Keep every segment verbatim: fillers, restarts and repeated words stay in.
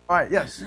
All right, yes.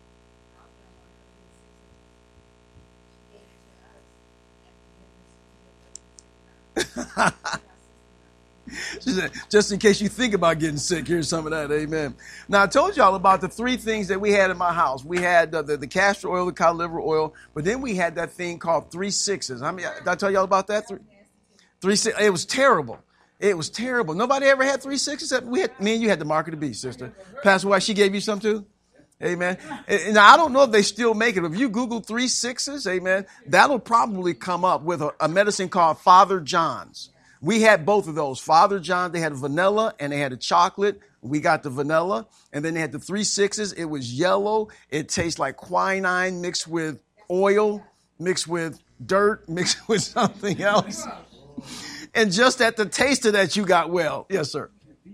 She said, just in case you think about getting sick, here's some of that. Amen. Now, I told y'all about the three things that we had in my house. We had uh, the, the castor oil, the cod liver oil, but then we had that thing called three sixes. I mean, did I tell y'all about that? Three, three six. It was terrible. It was terrible. Nobody ever had three sixes. We had, me and you had the mark of the beast, sister. Pastor White, she gave you some too? Amen. And now, I don't know if they still make it. If you Google three sixes, amen, that'll probably come up with a, a medicine called Father John's. We had both of those. Father John, they had vanilla and they had a chocolate. We got the vanilla. And then they had the three sixes. It was yellow. It tastes like quinine mixed with oil, mixed with dirt, mixed with something else. And just at the taste of that, you got well. Yes, sir.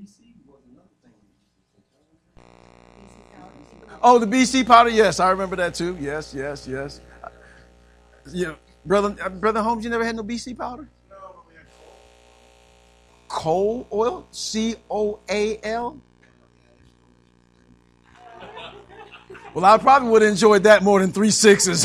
Oh, the B C powder. Yes, I remember that too. Yes, yes, yes. Yeah, brother, brother Holmes, you never had no B C powder? Coal oil, C O A L. Well, I probably would have enjoyed that more than three sixes.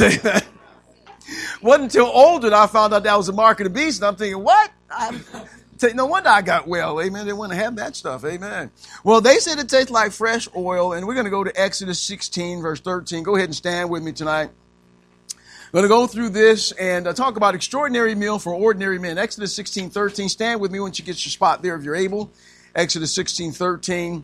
Wasn't until older that I found out that was a mark of the beast, and I'm thinking, what? I'm, no wonder I got well. Amen. They want to have that stuff. Amen. Well, they said it tastes like fresh oil, and we're going to go to Exodus sixteen, verse thirteen. Go ahead and stand with me tonight. I'm going to go through this and uh, talk about extraordinary meal for ordinary men. Exodus sixteen thirteen. Stand with me once you get your spot there if you're able. Exodus sixteen thirteen.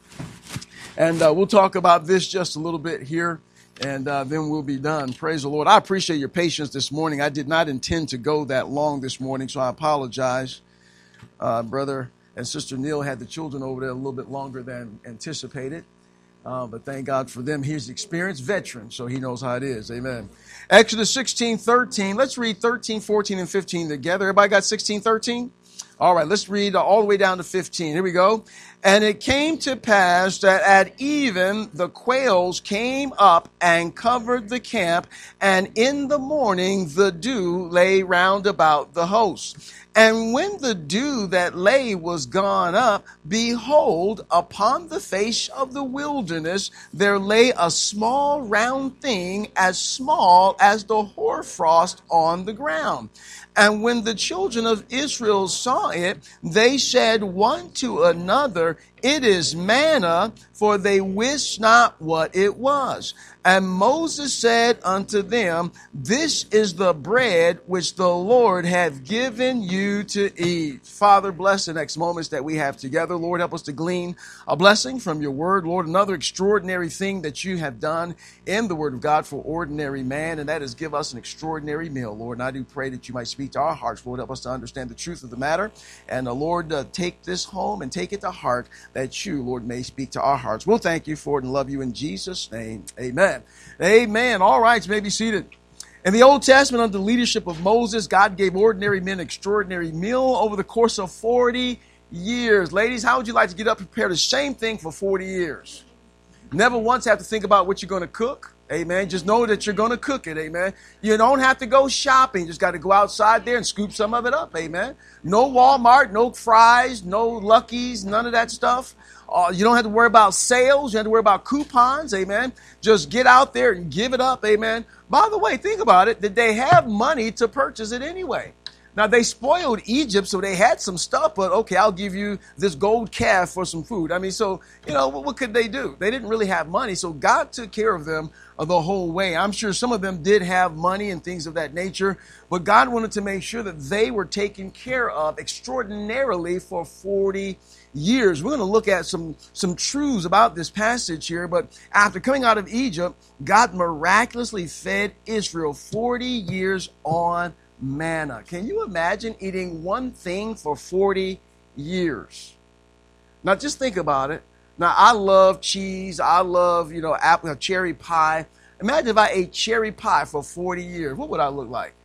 And uh, we'll talk about this just a little bit here, and uh, then we'll be done. Praise the Lord. I appreciate your patience this morning. I did not intend to go that long this morning, so I apologize. Uh, brother and Sister Neil had the children over there a little bit longer than anticipated. Uh, but thank God for them. He's experienced veteran, so he knows how it is. Amen. Exodus sixteen thirteen. Let's read thirteen, fourteen, and fifteen together. Everybody got sixteen, thirteen? All right, let's read all the way down to fifteen. Here we go. And it came to pass that at even the quails came up and covered the camp, and in the morning the dew lay round about the host. And when the dew that lay was gone up, behold, upon the face of the wilderness there lay a small round thing, as small as the hoarfrost on the ground. And when the children of Israel saw it, they said one to another, It is manna, for they wist not what it was. And Moses said unto them, This is the bread which the Lord hath given you to eat. Father, bless the next moments that we have together. Lord, help us to glean a blessing from your word. Lord, another extraordinary thing that you have done in the word of God for ordinary man, and that is give us an extraordinary meal, Lord. And I do pray that you might speak to our hearts. Lord, help us to understand the truth of the matter. And the Lord, uh, take this home and take it to heart, that you, Lord, may speak to our hearts. We'll thank you for it and love you in Jesus' name. Amen. Amen. All right, you may be seated. In the Old Testament, under the leadership of Moses, God gave ordinary men extraordinary meal over the course of forty years. Ladies, how would you like to get up and prepare the same thing for forty years? Never once have to think about what you're going to cook. Amen. Just know that you're going to cook it. Amen. You don't have to go shopping. You just got to go outside there and scoop some of it up. Amen. No Walmart, no Fry's, no Lucky's, none of that stuff. Uh, you don't have to worry about sales. You don't have to worry about coupons. Amen. Just get out there and give it up. Amen. By the way, think about it. Did they have money to purchase it anyway? Now, they spoiled Egypt, so they had some stuff, but okay, I'll give you this gold calf for some food. I mean, so, you know, what, what could they do? They didn't really have money, so God took care of them the whole way. I'm sure some of them did have money and things of that nature, but God wanted to make sure that they were taken care of extraordinarily for forty years. We're going to look at some, some truths about this passage here, but after coming out of Egypt, God miraculously fed Israel forty years on manna. Can you imagine eating one thing for forty years? Now, just think about it. Now, I love cheese. I love, you know, apple, cherry pie. Imagine if I ate cherry pie for forty years. What would I look like?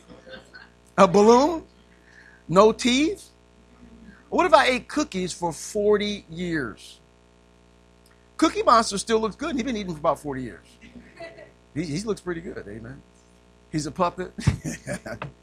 A balloon? No teeth? What if I ate cookies for forty years? Cookie Monster still looks good. He's been eating for about forty years. He, he looks pretty good. Amen. He's a puppet.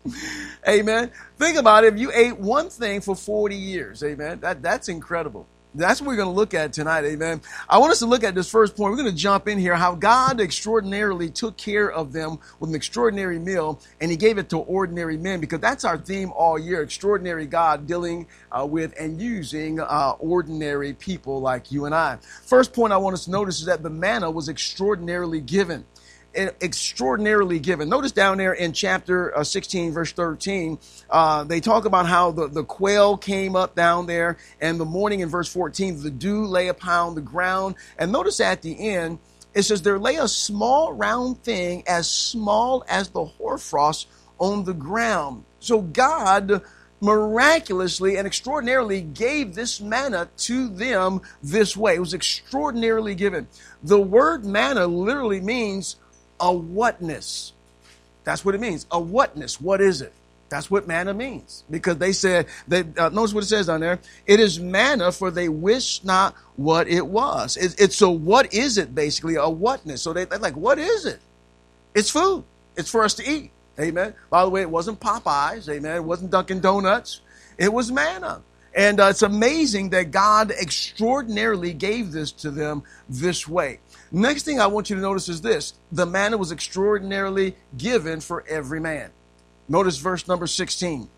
Amen. Think about it. If you ate one thing for forty years, amen, that, that's incredible. That's what we're going to look at tonight, amen. I want us to look at this first point. We're going to jump in here, how God extraordinarily took care of them with an extraordinary meal, and he gave it to ordinary men, because that's our theme all year, extraordinary God dealing uh, with and using uh, ordinary people like you and I. First point I want us to notice is that the manna was extraordinarily given. Extraordinarily given. Notice down there in chapter uh, sixteen, verse thirteen, uh, they talk about how the, the quail came up down there, and the morning in verse fourteen, the dew lay upon the ground. And notice at the end, it says, there lay a small round thing as small as the hoarfrost on the ground. So God miraculously and extraordinarily gave this manna to them this way. It was extraordinarily given. The word manna literally means a whatness. That's what it means. A whatness. What is it? That's what manna means. Because they said, that, uh, notice what it says down there. It is manna, for they wist not what it was. It, it's so what is it, basically? A whatness. So they, they're like, what is it? It's food. It's for us to eat. Amen. By the way, it wasn't Popeyes. Amen. It wasn't Dunkin' Donuts. It was manna. And uh, it's amazing that God extraordinarily gave this to them this way. Next thing I want you to notice is this. The manna was extraordinarily given for every man. Notice verse number sixteen.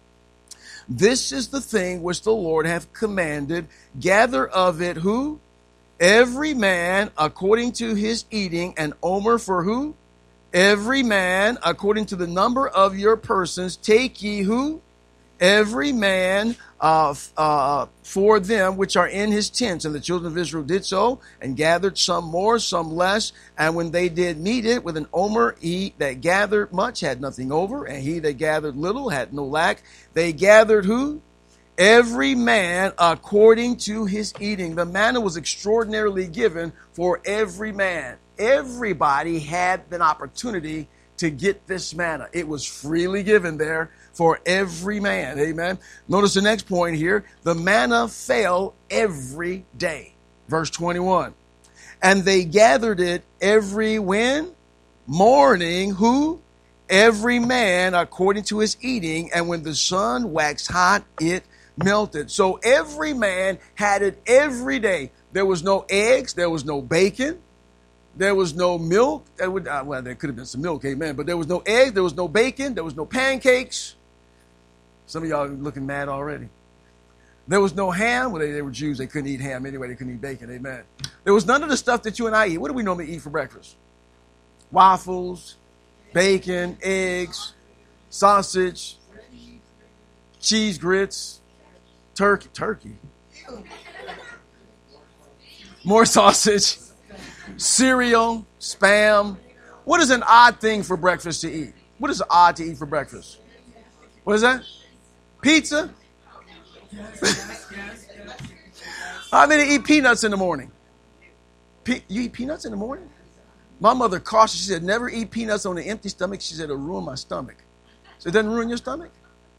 This is the thing which the Lord hath commanded. Gather of it who? Every man according to his eating, an omer for who? Every man according to the number of your persons. Take ye who? Every man uh, uh, for them which are in his tents. And the children of Israel did so, and gathered some more, some less. And when they did meet it with an omer, he that gathered much had nothing over, and he that gathered little had no lack. They gathered who? Every man according to his eating. The manna was extraordinarily given for every man. Everybody had an opportunity to get this manna. It was freely given there for every man. Amen. Notice the next point here. The manna fell every day. Verse twenty-one. And they gathered it every when? Morning. Who? Every man according to his eating. And when the sun waxed hot, it melted. So every man had it every day. There was no eggs. There was no bacon. There was no milk. There would, uh, well, there could have been some milk, amen. But there was no egg. There was no bacon. There was no pancakes. Some of y'all are looking mad already. There was no ham. Well, they, they were Jews. They couldn't eat ham anyway. They couldn't eat bacon, amen. There was none of the stuff that you and I eat. What do we normally eat for breakfast? Waffles, bacon, eggs, sausage, cheese grits, turkey. Turkey. More sausage. Cereal, spam. What is an odd thing for breakfast to eat? What is odd to eat for breakfast? What is that? Pizza? How many eat peanuts in the morning? Pe- you eat peanuts in the morning? My mother cautioned, she said, never eat peanuts on an empty stomach. She said, it'll ruin my stomach. So it doesn't ruin your stomach?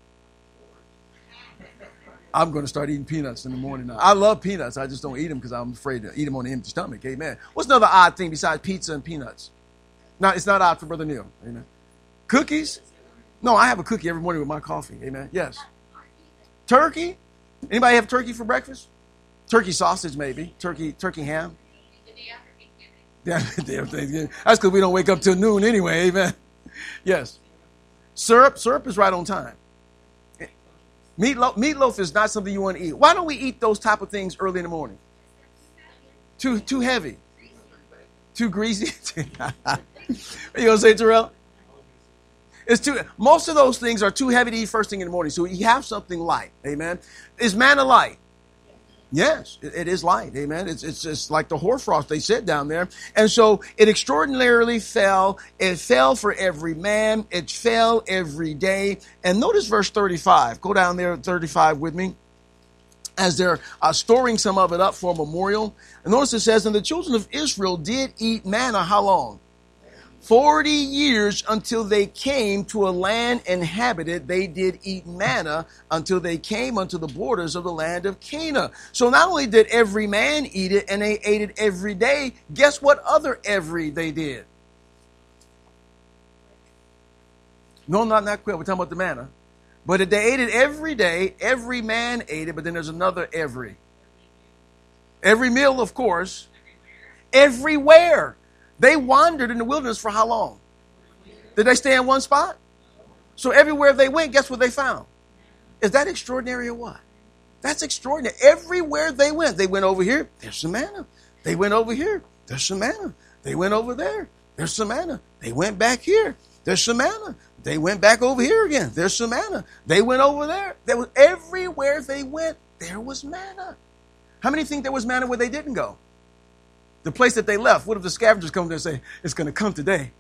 I'm going to start eating peanuts in the morning now. I love peanuts. I just don't eat them because I'm afraid to eat them on an empty stomach. Amen. What's another odd thing besides pizza and peanuts? No, it's not odd for Brother Neil. Amen. Cookies? No, I have a cookie every morning with my coffee. Amen. Yes. Turkey? Anybody have turkey for breakfast? Turkey sausage, maybe. Turkey, turkey ham. Yeah, that's because we don't wake up till noon anyway. Amen. Yes. Syrup? Syrup is right on time. Meatloaf, meatloaf is not something you want to eat. Why don't we eat those type of things early in the morning? Too too heavy. Too greasy. What you going to say, Terrell? It's too, most of those things are too heavy to eat first thing in the morning. So you have something light. Amen. Is manna light? Yes, it, it is light. Amen. It's, it's just like the hoarfrost they said down there. And so it extraordinarily fell. It fell for every man. It fell every day. And notice verse thirty-five. Go down there, thirty-five with me. As they're uh, storing some of it up for a memorial. And notice it says, and the children of Israel did eat manna how long? Forty years until they came to a land inhabited. They did eat manna until they came unto the borders of the land of Canaan. So not only did every man eat it and they ate it every day, guess what other every they did? No, not that quick. We're talking about the manna. But if they ate it every day, every man ate it, but then there's another every. Every meal, of course. Everywhere. They wandered in the wilderness for how long? Did they stay in one spot? So everywhere they went, guess what they found? Is that extraordinary or what? That's extraordinary. Everywhere they went, they went over here, there's some manna. They went over here, there's some manna. They went over there, there's some manna. They went back here, there's some manna. They went back over here again, there's some manna. They went over there. There was everywhere they went, there was manna. How many think there was manna where they didn't go? The place that they left. What if the scavengers come there and say, it's going to come today?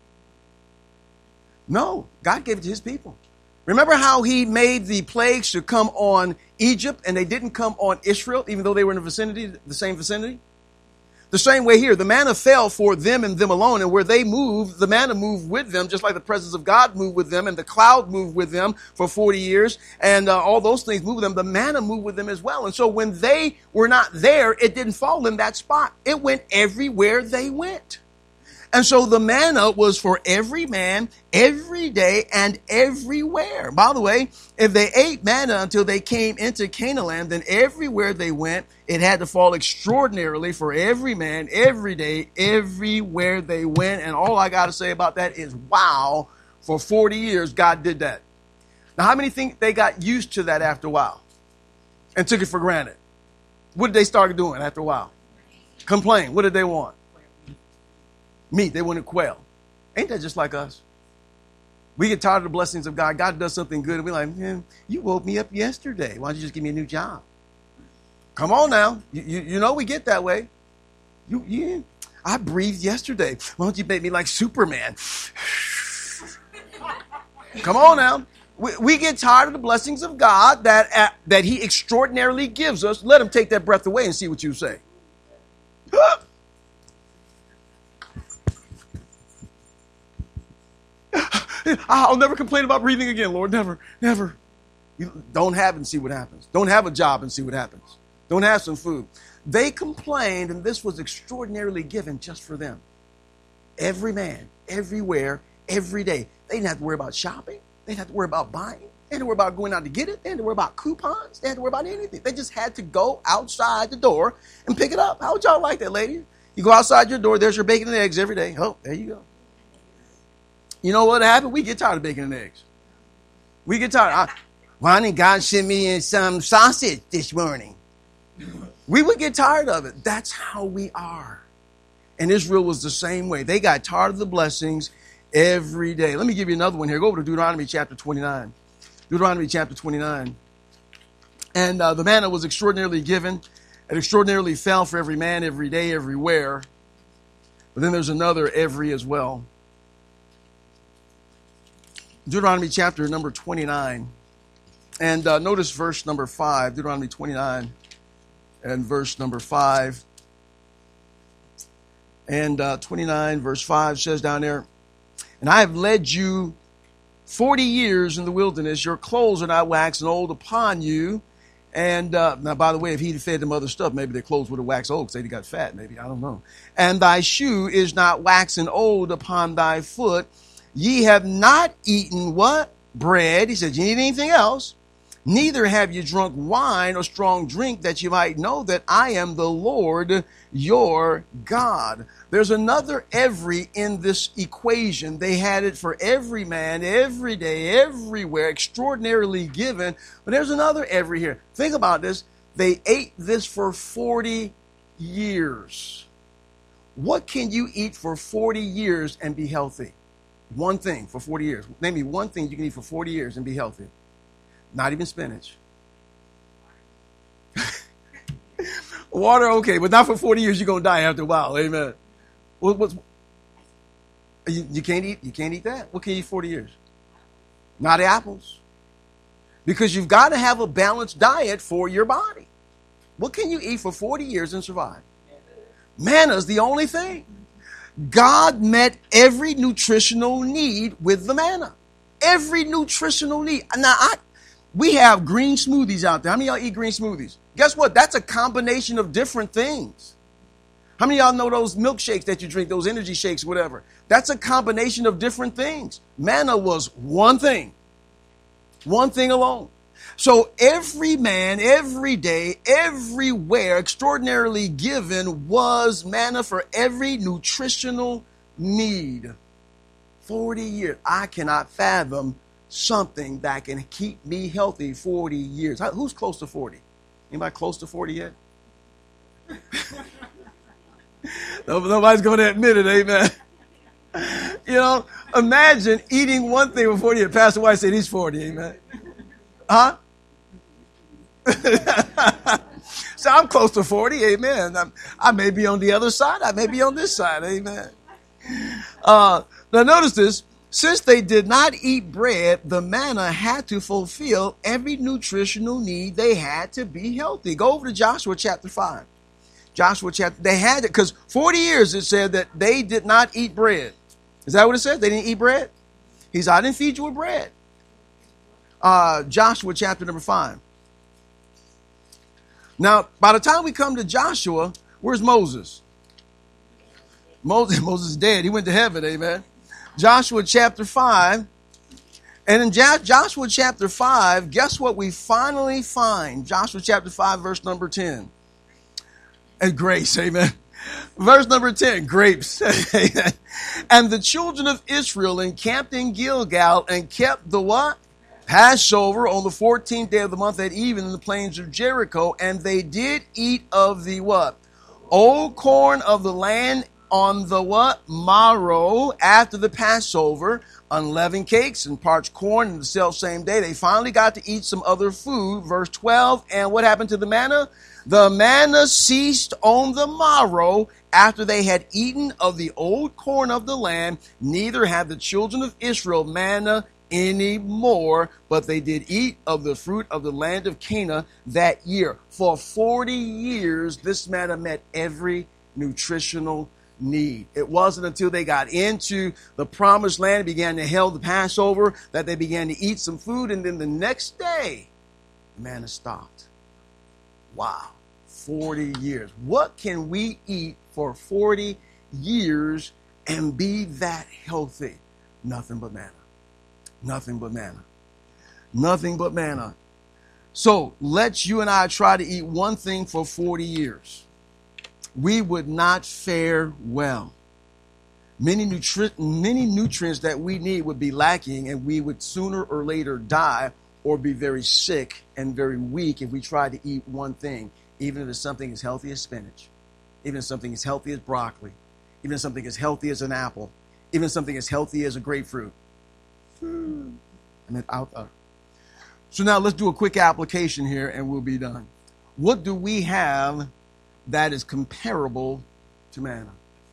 No, God gave it to his people. Remember how he made the plagues to come on Egypt and they didn't come on Israel, even though they were in the vicinity, the same vicinity? The same way here, the manna fell for them and them alone, and where they moved, the manna moved with them, just like the presence of God moved with them, and the cloud moved with them for forty years, and uh, all those things moved with them. The manna moved with them as well. And so when they were not there, it didn't fall in that spot. It went everywhere they went. And so the manna was for every man, every day, and everywhere. By the way, if they ate manna until they came into Canaan land, then everywhere they went, it had to fall extraordinarily for every man, every day, everywhere they went. And all I got to say about that is, wow, for forty years, God did that. Now, how many think they got used to that after a while and took it for granted? What did they start doing after a while? Complain. What did they want? Meat. They wanted quail. Ain't that just like us? We get tired of the blessings of God. God does something good, and we're like, man, you woke me up yesterday. Why don't you just give me a new job? Come on now. You, you, you know we get that way. You, you, I breathed yesterday. Why don't you make me like Superman? Come on now. We, we get tired of the blessings of God that, uh, that he extraordinarily gives us. Let him take that breath away and see what you say. I'll never complain about breathing again, Lord. Never, never. You don't have it and see what happens. Don't have a job and see what happens. Don't have some food. They complained, and this was extraordinarily given just for them. Every man, everywhere, every day. They didn't have to worry about shopping. They didn't have to worry about buying. They didn't worry about going out to get it. They didn't have to worry about coupons. They didn't have to worry about anything. They just had to go outside the door and pick it up. How would y'all like that, lady? You go outside your door, there's your bacon and eggs every day. Oh, there you go. You know what happened? We get tired of bacon and eggs. We get tired. I, Why didn't God send me in some sausage this morning? We would get tired of it. That's how we are. And Israel was the same way. They got tired of the blessings every day. Let me give you another one here. Go over to Deuteronomy chapter twenty-nine. Deuteronomy chapter twenty-nine. And uh, the manna was extraordinarily given. It extraordinarily fell for every man, every day, everywhere. But then there's another every as well. Deuteronomy chapter number twenty-nine. And uh, notice verse number five. Deuteronomy twenty-nine and verse number five. And uh, twenty-nine verse five says down there, and I have led you forty years in the wilderness. Your clothes are not waxen old upon you. And uh, now, by the way, if he'd fed them other stuff, maybe their clothes would have waxed old because they got fat, maybe. I don't know. And thy shoe is not waxen old upon thy foot. Ye have not eaten what? Bread. He said, you need anything else? Neither have you drunk wine or strong drink, that you might know that I am the Lord your God. There's another every in this equation. They had it for every man, every day, everywhere, extraordinarily given. But there's another every here. Think about this. They ate this for forty years. What can you eat for forty years and be healthy? One thing for forty years. Name me one thing you can eat for forty years and be healthy. Not even spinach. Water, okay, but not for forty years. You're gonna die after a while. Amen. What, what's, you, you can't eat. You can't eat that. What can you eat forty years? Not apples, because you've got to have a balanced diet for your body. What can you eat for forty years and survive? Manna's the only thing. God met every nutritional need with the manna. Every nutritional need. Now, I, we have green smoothies out there. How many of y'all eat green smoothies? Guess what? That's a combination of different things. How many of y'all know those milkshakes that you drink, those energy shakes, whatever? That's a combination of different things. Manna was one thing. One thing alone. So every man, every day, everywhere, extraordinarily given was manna for every nutritional need. forty years. I cannot fathom something that can keep me healthy forty years. Who's close to forty? Anybody close to forty yet? Nobody's going to admit it, amen. You know, imagine eating one thing before you Pastor White said he's forty, amen. Huh? So I'm close to forty, amen. I'm, I may be on the other side. I may be on this side, amen. Uh, now notice this. Since they did not eat bread, the manna had to fulfill every nutritional need they had to be healthy. Go over to Joshua chapter five. Joshua chapter, they had it because forty years it said that they did not eat bread. Is that what it said? They didn't eat bread? He said, I didn't feed you with bread. Uh, Joshua chapter number five. Now, by the time we come to Joshua, where's Moses? Moses, Moses is dead. He went to heaven, amen. Joshua chapter five. And in Joshua chapter five, guess what we finally find? Joshua chapter five, verse number ten. And grace, amen. Verse number ten, grapes. And the children of Israel encamped in Gilgal and kept the what? Passover on the fourteenth day of the month at even in the plains of Jericho. And they did eat of the what? Old corn of the land on the what? Morrow after the Passover, unleavened cakes and parched corn in the self same day. They finally got to eat some other food. Verse twelve. And what happened to the manna? The manna ceased on the morrow after they had eaten of the old corn of the land. Neither had the children of Israel manna any more, but they did eat of the fruit of the land of Canaan that year. For forty years, this manna met every nutritional need. It wasn't until they got into the promised land, began to held the Passover, that they began to eat some food, and then the next day, the manna stopped. Wow. forty years. What can we eat for forty years and be that healthy? Nothing but manna. Nothing but manna. Nothing but manna. So let's you and I try to eat one thing for forty years. We would not fare well. Many, nutri- many nutrients that we need would be lacking, and we would sooner or later die or be very sick and very weak if we tried to eat one thing. Even if it's something as healthy as spinach, even if something as healthy as broccoli, even if something as healthy as an apple, even something as healthy as a grapefruit. Hmm. I mean, out there. So now let's do a quick application here and we'll be done. What do we have that is comparable to manna?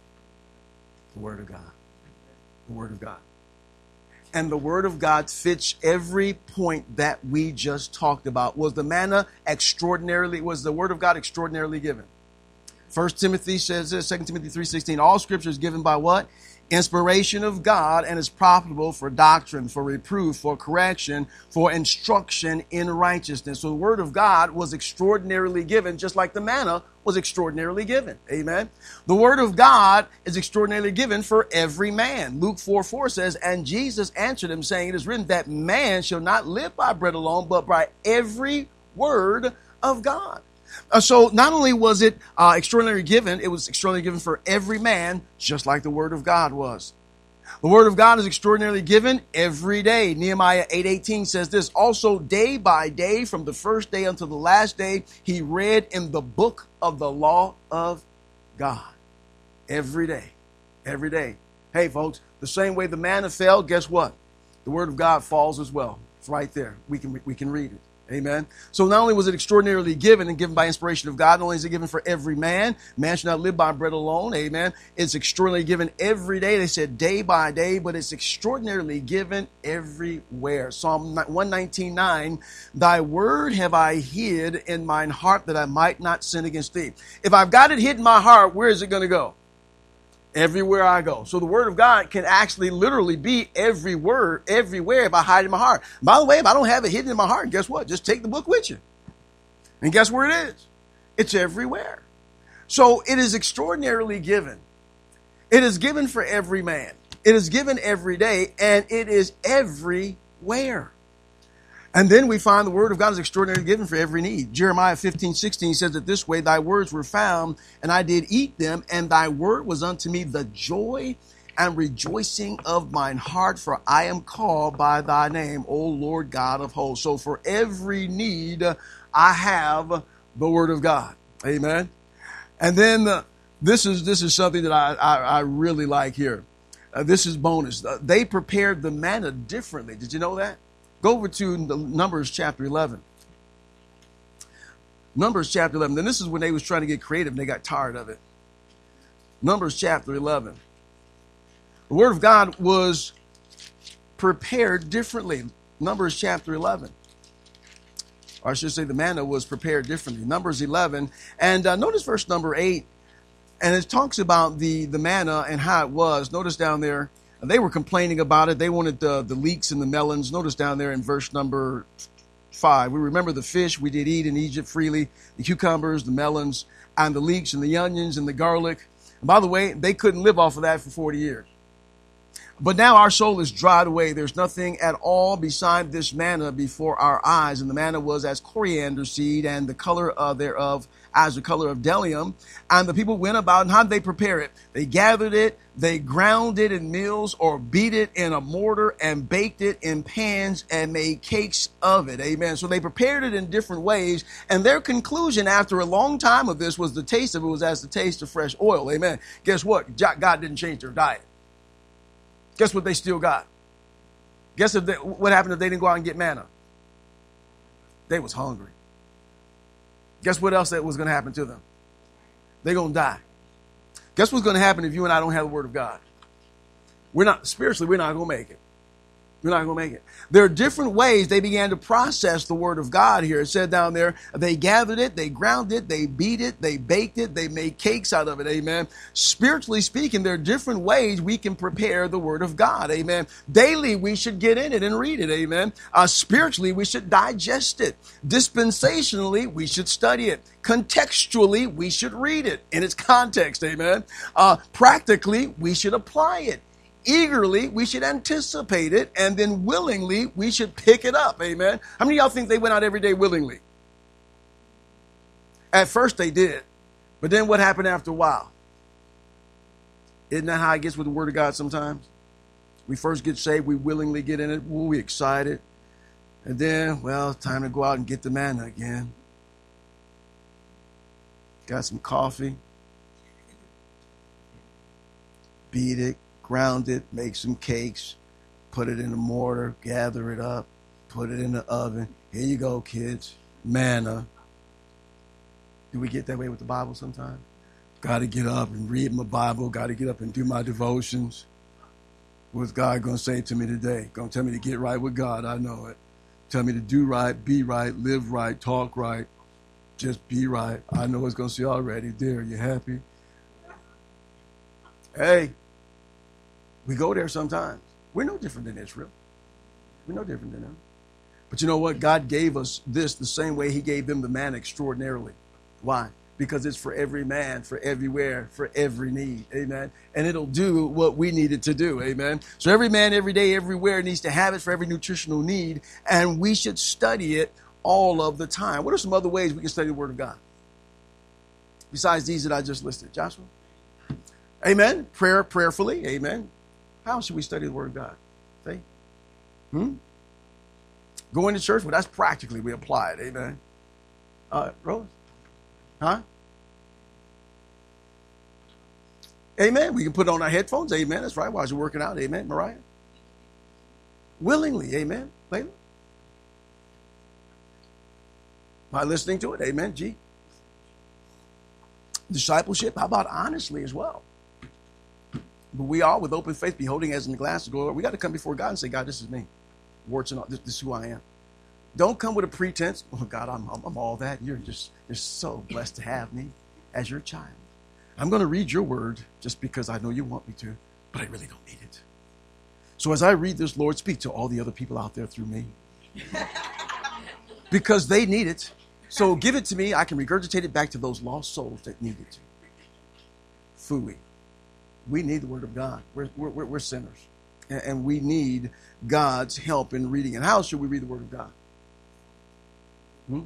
The Word of God. The Word of God. And the Word of God fits every point that we just talked about. Was the manna extraordinarily, was the Word of God extraordinarily given? First Timothy says this, Second Timothy three sixteen, all Scripture is given by what? Inspiration of God, and is profitable for doctrine, for reproof, for correction, for instruction in righteousness. So the Word of God was extraordinarily given, just like the manna was extraordinarily given. Amen. The Word of God is extraordinarily given for every man. Luke four four says, and Jesus answered him, saying, it is written that man shall not live by bread alone, but by every word of God. Uh, so not only was it uh, extraordinarily given, it was extraordinarily given for every man, just like the Word of God was. The Word of God is extraordinarily given every day. Nehemiah eight eighteen says this, also day by day, from the first day until the last day, he read in the book of the law of God. Every day. Every day. Hey, folks, the same way the manna fell, guess what? The Word of God falls as well. It's right there. We can, we can read it. Amen. So not only was it extraordinarily given and given by inspiration of God, not only is it given for every man, man should not live by bread alone. Amen. It's extraordinarily given every day. They said day by day, but it's extraordinarily given everywhere. Psalm one nineteen nine, thy word have I hid in mine heart that I might not sin against thee. If I've got it hid in my heart, where is it going to go? Everywhere I go. So the Word of God can actually literally be every word, everywhere if I hide it in my heart. By the way, if I don't have it hidden in my heart, guess what? Just take the book with you. And guess where it is? It's everywhere. So it is extraordinarily given. It is given for every man. It is given every day, and it is everywhere. And then we find the word of God is extraordinarily given for every need. Jeremiah fifteen sixteen says that this way, thy words were found, and I did eat them, and thy word was unto me the joy and rejoicing of mine heart, for I am called by thy name, O Lord God of hosts. So for every need, I have the word of God. Amen. And then uh, this is this is something that I, I, I really like here. Uh, this is bonus. Uh, they prepared the manna differently. Did you know that? Go over to the Numbers chapter eleven. Numbers chapter eleven. Then this is when they was trying to get creative and they got tired of it. Numbers chapter eleven. The word of God was prepared differently. Numbers chapter eleven. Or I should say the manna was prepared differently. Numbers eleven. And uh, notice verse number eight. And it talks about the, the manna and how it was. Notice down there. They were complaining about it. They wanted the, the leeks and the melons. Notice down there in verse number five. We remember the fish we did eat in Egypt freely, the cucumbers, the melons, and the leeks and the onions and the garlic. And by the way, they couldn't live off of that for forty years. But now our soul is dried away. There's nothing at all beside this manna before our eyes. And the manna was as coriander seed, and the color uh, thereof as the color of bdellium. And the people went about, and how did they prepare it? They gathered it, they ground it in mills, or beat it in a mortar, and baked it in pans, and made cakes of it. Amen. So they prepared it in different ways. And their conclusion after a long time of this was the taste of it was as the taste of fresh oil. Amen. Guess what? God didn't change their diet. Guess what they still got? Guess if they, what happened if they didn't go out and get manna? They was hungry. Guess what else that was going to happen to them? They're going to die. Guess what's going to happen if you and I don't have the word of God? We're not, spiritually, we're not going to make it. We're not going to make it. There are different ways they began to process the word of God here. It said down there, they gathered it, they ground it, they beat it, they baked it, they made cakes out of it. Amen. Spiritually speaking, there are different ways we can prepare the word of God. Amen. Daily, we should get in it and read it. Amen. Uh, spiritually, we should digest it. Dispensationally, we should study it. Contextually, we should read it in its context. Amen. Uh, practically, we should apply it. Eagerly, we should anticipate it, and then willingly, we should pick it up. Amen. How many of y'all think they went out every day willingly? At first they did, but then what happened after a while? Isn't that how it gets with the word of God sometimes? We first get saved, we willingly get in it, ooh, we excited, and then, well, it's time to go out and get the manna again. Got some coffee, beat it, ground it, make some cakes, put it in a mortar, gather it up, put it in the oven. Here you go, kids. Manna. Do we get that way with the Bible sometimes? Got to get up and read my Bible. Got to get up and do my devotions. What's God going to say to me today? Going to tell me to get right with God. I know it. Tell me to do right, be right, live right, talk right. Just be right. I know it's going to say already. There, you happy? Hey. We go there sometimes. We're no different than Israel. We're no different than them. But you know what? God gave us this the same way he gave them the manna extraordinarily. Why? Because it's for every man, for everywhere, for every need. Amen. And it'll do what we need it to do. Amen. So every man, every day, everywhere needs to have it for every nutritional need. And we should study it all of the time. What are some other ways we can study the word of God? Besides these that I just listed. Joshua? Amen. Prayer, prayerfully. Amen. How should we study the word of God? See? Hmm? Going to church? Well, that's practically we apply it. Amen. Uh, Rose? Huh? Amen. We can put on our headphones. Amen. That's right. While you're working out. Amen. Mariah? Willingly. Amen. Layla? By listening to it. Amen. G? Discipleship. How about honestly as well? But we all, with open faith, beholding as in the glass of glory, we got to come before God and say, God, this is me. Warts and all, this, this is who I am. Don't come with a pretense. Oh, God, I'm, I'm, I'm all that. You're just, you're so blessed to have me as your child. I'm going to read your word just because I know you want me to, but I really don't need it. So as I read this, Lord, speak to all the other people out there through me. Because they need it. So give it to me. I can regurgitate it back to those lost souls that need it. Phooey. We need the word of God. We're, we're, we're sinners. And we need God's help in reading. And how should we read the word of God? Hmm?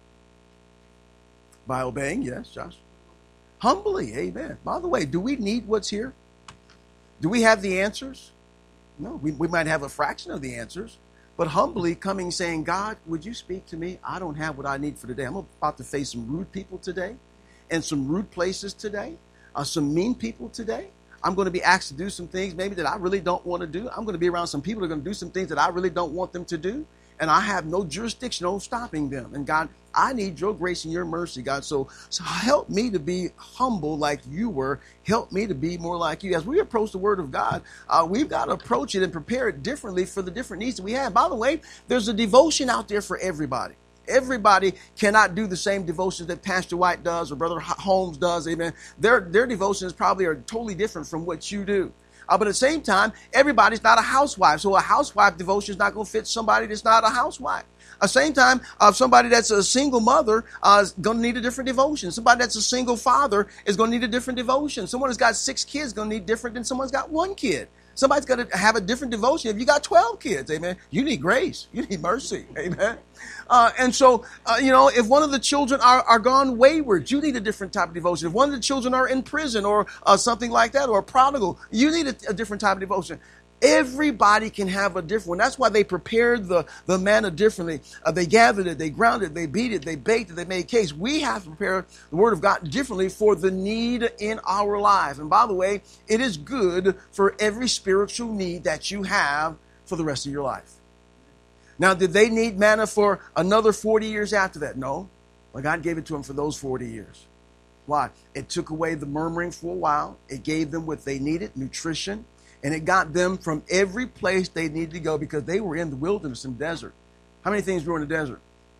By obeying, yes, Josh. Humbly, amen. By the way, do we need what's here? Do we have the answers? No, we, we might have a fraction of the answers. But humbly coming saying, God, would you speak to me? I don't have what I need for today. I'm about to face some rude people today and some rude places today, uh, some mean people today. I'm going to be asked to do some things maybe that I really don't want to do. I'm going to be around some people that are going to do some things that I really don't want them to do. And I have no jurisdiction on stopping them. And God, I need your grace and your mercy, God. So, so help me to be humble like you were. Help me to be more like you. As we approach the word of God, uh, we've got to approach it and prepare it differently for the different needs that we have. By the way, there's a devotion out there for everybody. Everybody cannot do the same devotions that Pastor White does or Brother Holmes does. Amen. Their, their devotions probably are totally different from what you do. Uh, but at the same time, everybody's not a housewife. So a housewife devotion is not going to fit somebody that's not a housewife. At the same time, uh, somebody that's a single mother uh, is going to need a different devotion. Somebody that's a single father is going to need a different devotion. Someone that's got six kids is going to need different than someone's got one kid. Somebody's going to have a different devotion. If you got twelve kids, amen, you need grace. You need mercy, amen. Uh, and so, uh, you know, if one of the children are, are gone wayward, you need a different type of devotion. If one of the children are in prison or uh, something like that, or a prodigal, you need a, a different type of devotion. Everybody can have a different one. That's why they prepared the, the manna differently. Uh, they gathered it, they ground it, they beat it, they baked it, they made cakes. We have to prepare the word of God differently for the need in our life. And by the way, it is good for every spiritual need that you have for the rest of your life. Now, did they need manna for another forty years after that? No. Well, God gave it to them for those forty years. Why? It took away the murmuring for a while. It gave them what they needed, nutrition. And it got them from every place they needed to go because they were in the wilderness and desert. How many things grow in the desert?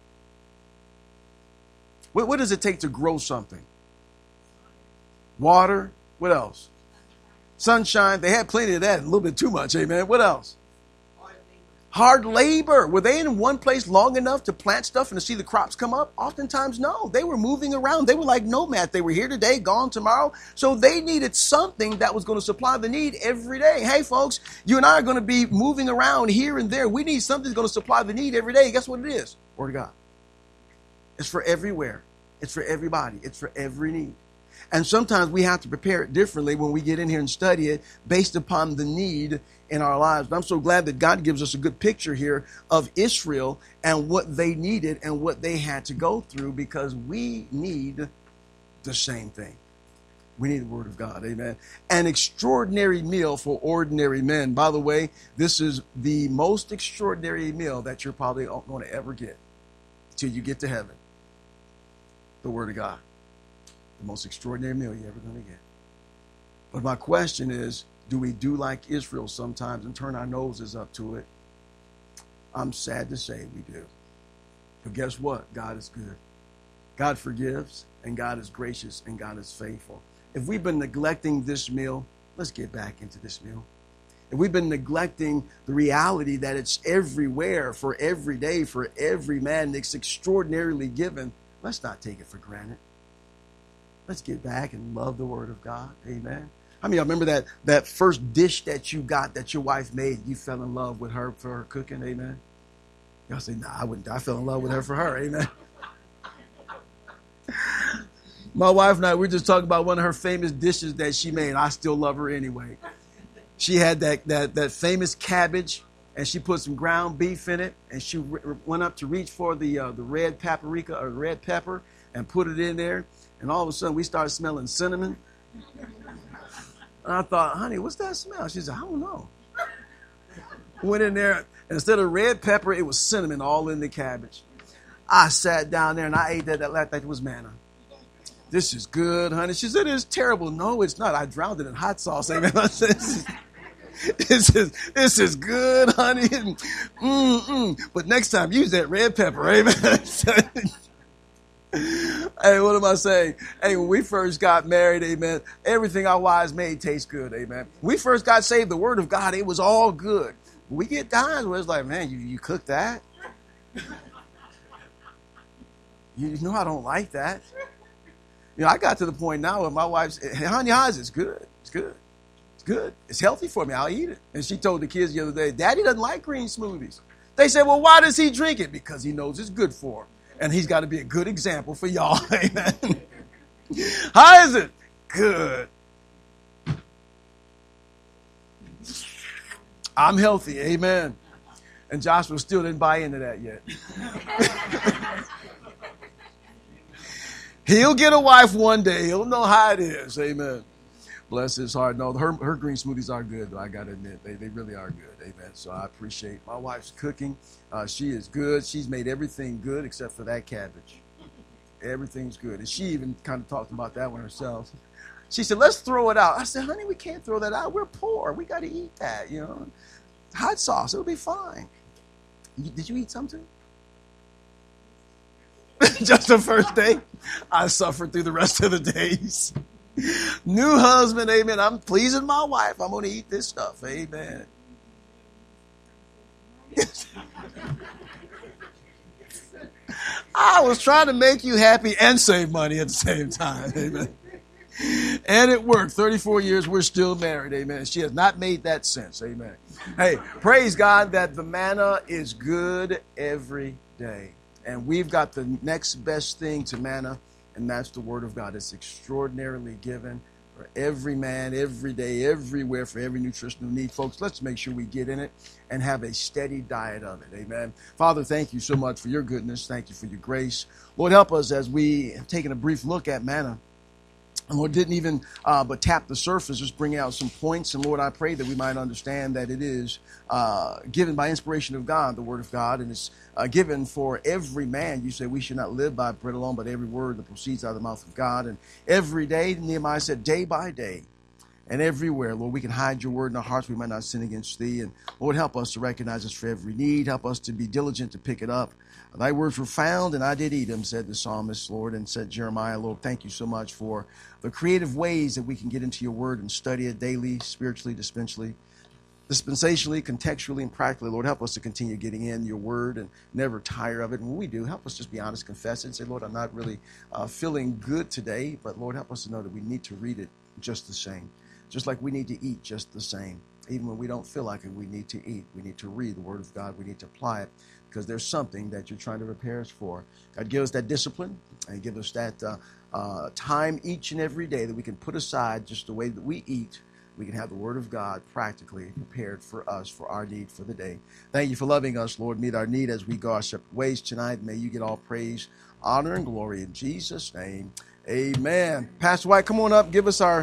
What, what does it take to grow something? Water. What else? Sunshine. They had plenty of that, a little bit too much, amen. What else? Hard labor. Were they in one place long enough to plant stuff and to see the crops come up? Oftentimes, no. They were moving around. They were like nomads. They were here today, gone tomorrow. So they needed something that was going to supply the need every day. Hey, folks, you and I are going to be moving around here and there. We need something that's going to supply the need every day. Guess what it is? Word of God. It's for everywhere. It's for everybody. It's for every need. And sometimes we have to prepare it differently when we get in here and study it based upon the need in our lives. But I'm so glad that God gives us a good picture here of Israel and what they needed and what they had to go through, because we need the same thing. We need the word of God. Amen. An extraordinary meal for ordinary men. By the way, this is the most extraordinary meal that you're probably going to ever get till you get to heaven. The word of God. The most extraordinary meal you're ever going to get. But my question is, do we do like Israel sometimes and turn our noses up to it? I'm sad to say we do. But guess what? God is good. God forgives, and God is gracious, and God is faithful. If we've been neglecting this meal, let's get back into this meal. If we've been neglecting the reality that it's everywhere, for every day, for every man, it's extraordinarily given, let's not take it for granted. Let's get back and love the word of God. Amen. How many of y'all remember that, that first dish that you got that your wife made? You fell in love with her for her cooking. Amen. Y'all say, nah, I wouldn't. I fell in love with her for her. Amen. My wife and I, we were just talking about one of her famous dishes that she made. I still love her anyway. She had that, that, that famous cabbage, and she put some ground beef in it, and she re- went up to reach for the, uh, the red paprika or red pepper and put it in there. And all of a sudden, we started smelling cinnamon. And I thought, honey, what's that smell? She said, I don't know. Went in there, and instead of red pepper, it was cinnamon all in the cabbage. I sat down there, and I ate that like it was manna. This is good, honey. She said, it's terrible. No, it's not. I drowned it in hot sauce. Amen. This is, this is good, honey. Mm-mm. But next time, use that red pepper. Amen. Hey, what am I saying? Hey, when we first got married, amen, everything our wives made tastes good, amen. We first got saved, the word of God, it was all good. We get times where it's like, man, you, you cook that? You know I don't like that. You know, I got to the point now where my wife's, hey, honey, how's it? It's good. It's good. It's good. It's healthy for me. I'll eat it. And she told the kids the other day, Daddy doesn't like green smoothies. They said, well, why does he drink it? Because he knows it's good for him. And he's got to be a good example for y'all. Amen. How is it? Good. I'm healthy. Amen. And Joshua still didn't buy into that yet. He'll get a wife one day. He'll know how it is. Amen. Bless his heart. No, her, her green smoothies are good, though. I got to admit, they, they really are good. Amen. So I appreciate my wife's cooking. Uh, she is good. She's made everything good except for that cabbage. Everything's good. And she even kind of talked about that one herself. She said, let's throw it out. I said, honey, we can't throw that out. We're poor. We got to eat that, you know. Hot sauce, it'll be fine. Did you eat some too? Just the first day? I suffered through the rest of the days. New husband, amen. I'm pleasing my wife. I'm going to eat this stuff, amen. I was trying to make you happy and save money at the same time, amen. And it worked. thirty-four years, we're still married, amen. She has not made that since, amen. Hey, praise God that the manna is good every day. And we've got the next best thing to manna, and that's the Word of God. It's extraordinarily given for every man, every day, everywhere, for every nutritional need. Folks, let's make sure we get in it and have a steady diet of it. Amen. Father, thank you so much for your goodness. Thank you for your grace. Lord, help us as we have taken a brief look at manna. And Lord, didn't even uh, but tap the surface, just bring out some points. And Lord, I pray that we might understand that it is uh, given by inspiration of God, the Word of God, and it's uh, given for every man. You say we should not live by bread alone, but every word that proceeds out of the mouth of God. And every day, Nehemiah said, day by day, and everywhere, Lord, we can hide your word in our hearts. We might not sin against thee. And Lord, help us to recognize us for every need. Help us to be diligent to pick it up. Thy words were found, and I did eat them, said the psalmist, Lord, and said Jeremiah. Lord, thank you so much for the creative ways that we can get into your word and study it daily, spiritually, dispensally, dispensationally, contextually, and practically. Lord, help us to continue getting in your word and never tire of it. And when we do, help us just be honest, confess it, and say, Lord, I'm not really uh, feeling good today, but Lord, help us to know that we need to read it just the same, just like we need to eat just the same. Even when we don't feel like it, we need to eat. We need to read the word of God. We need to apply it, because there's something that you're trying to prepare us for. God, give us that discipline and give us that uh, uh, time each and every day that we can put aside just the way that we eat. We can have the Word of God practically prepared for us, for our need for the day. Thank you for loving us, Lord. Meet our need as we go our separate ways tonight. May you get all praise, honor, and glory in Jesus' name. Amen. Pastor White, come on up. Give us our